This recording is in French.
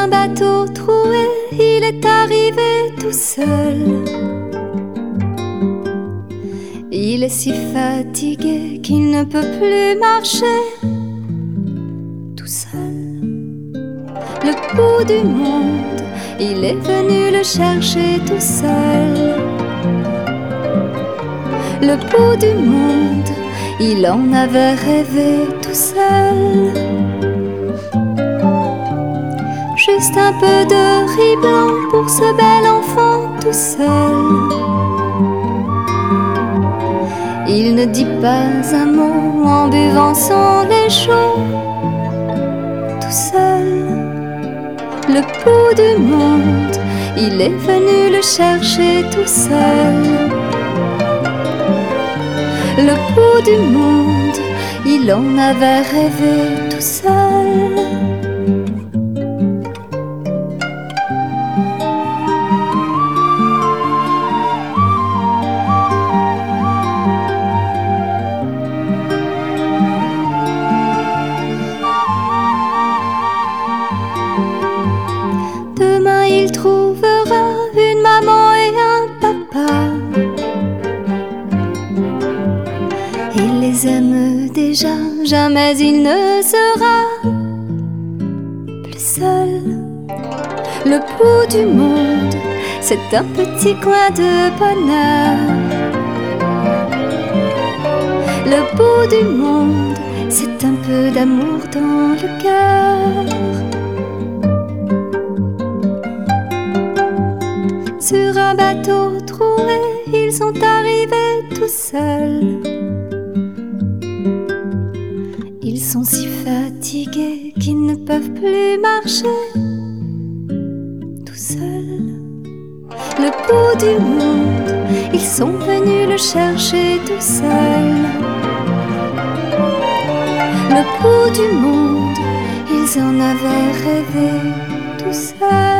un bateau troué, il est arrivé tout seul. Il est si fatigué qu'il ne peut plus marcher tout seul. Le bout du monde, il est venu le chercher tout seul. Le bout du monde, il en avait rêvé tout seul. Juste un peu de riz blanc pour ce bel enfant tout seul. Il ne dit pas un mot en buvant son lait chaud tout seul. Le bout du monde, il est venu le chercher tout seul. Le bout du monde, il en avait rêvé tout seul. Demain il trouvera une maman et un papa. Il les aime déjà, jamais il ne sera plus seul. Le bout du monde, c'est un petit coin de bonheur. Le bout du monde, c'est un peu d'amour dans le cœur. Sur un bateau troué, ils sont arrivés tout seuls. Ils sont si fatigués qu'ils ne peuvent plus marcher tout seuls. Le bout du monde, ils sont venus le chercher tout seul. Le bout du monde, ils en avaient rêvé tout seuls.